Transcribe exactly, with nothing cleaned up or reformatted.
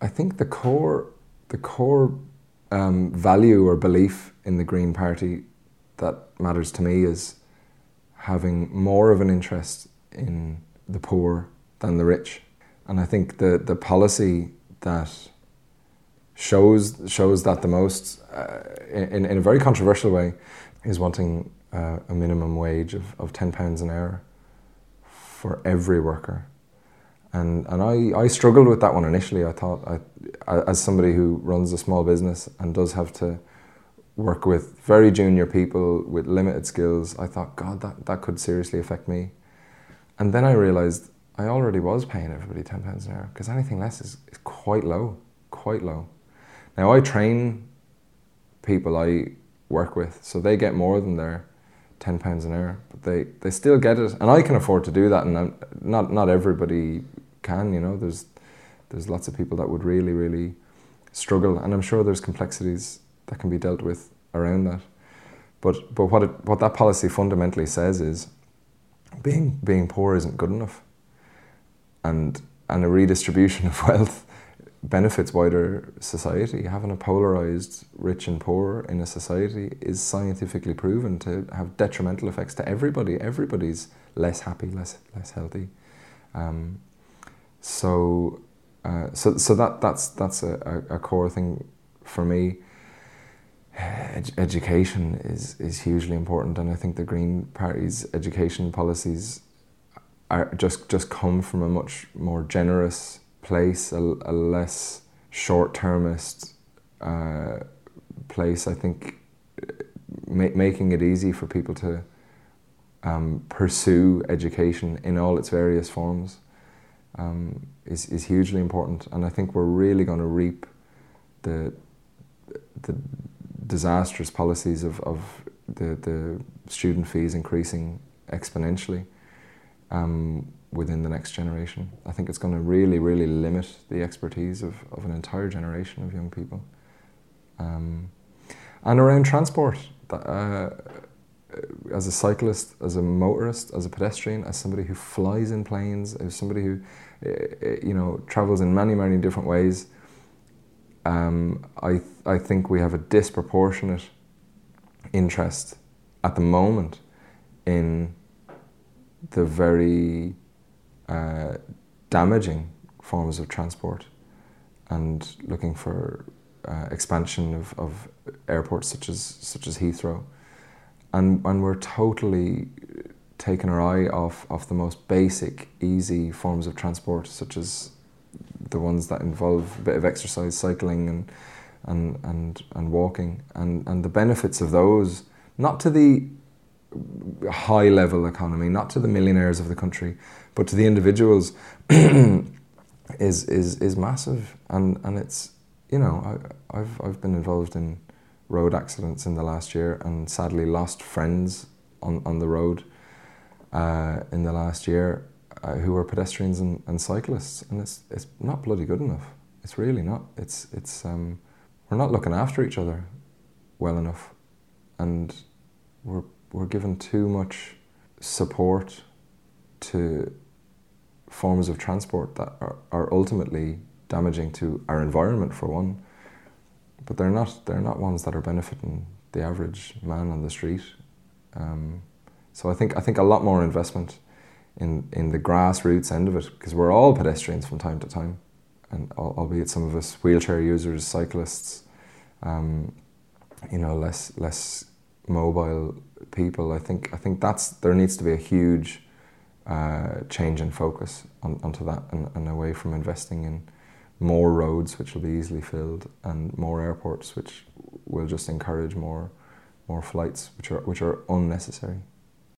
I think the core, the core um, value or belief in the Green Party that matters to me is having more of an interest in the poor than the rich. And I think the, the policy that shows shows that the most, uh, in, in a very controversial way, is wanting uh, a minimum wage of, of ten pounds an hour for every worker. And and I, I struggled with that one initially. I thought, I, as somebody who runs a small business and does have to work with very junior people with limited skills, I thought, God, that, that could seriously affect me. And then I realised I already was paying everybody ten pounds an hour, because anything less is, is quite low, quite low. Now I train people I work with, so they get more than their ten pounds an hour, but they, they still get it. And I can afford to do that, and I'm, not not everybody can, you know. There's there's lots of people that would really, really struggle, and I'm sure there's complexities that can be dealt with around that. But but what it, what that policy fundamentally says is being being poor isn't good enough, and and a redistribution of wealth benefits wider society. Having a polarized rich and poor in a society is scientifically proven to have detrimental effects to everybody. Everybody's less happy, less less healthy. Um, so uh, so so that that's that's a, a core thing for me. Ed- education is is hugely important, and I think the Green Party's education policies are just just come from a much more generous place, a, a less short-termist uh, place. I think ma- making it easy for people to um, pursue education in all its various forms um, is is hugely important, and I think we're really going to reap the the disastrous policies of, of the, the student fees increasing exponentially um, within the next generation. I think it's going to really, really limit the expertise of, of an entire generation of young people. Um, and around transport, uh, as a cyclist, as a motorist, as a pedestrian, as somebody who flies in planes, as somebody who, you know, travels in many, many different ways, um, I th- I think we have a disproportionate interest at the moment in the very uh, damaging forms of transport, and looking for uh, expansion of, of airports such as such as Heathrow, and and we're totally taking our eye off off the most basic, easy forms of transport, such as the ones that involve a bit of exercise, cycling and and and, and walking, and, and the benefits of those, not to the high level economy, not to the millionaires of the country, but to the individuals, is is is massive. And and it's, you know, I, I've I've been involved in road accidents in the last year, and sadly lost friends on, on the road uh, in the last year uh, who are pedestrians and, and cyclists, and it's it's not bloody good enough. It's really not. It's it's um, we're not looking after each other well enough, and we're we're given too much support to forms of transport that are, are ultimately damaging to our environment, for one, but they're not they're not ones that are benefiting the average man on the street. Um, so I think I think a lot more investment in in the grassroots end of it, because we're all pedestrians from time to time, and albeit some of us wheelchair users, cyclists, um, you know, less less mobile people. I think I think that's there needs to be a huge uh, change in focus on, onto that, and, and away from investing in more roads which will be easily filled, and more airports which will just encourage more more flights which are which are unnecessary.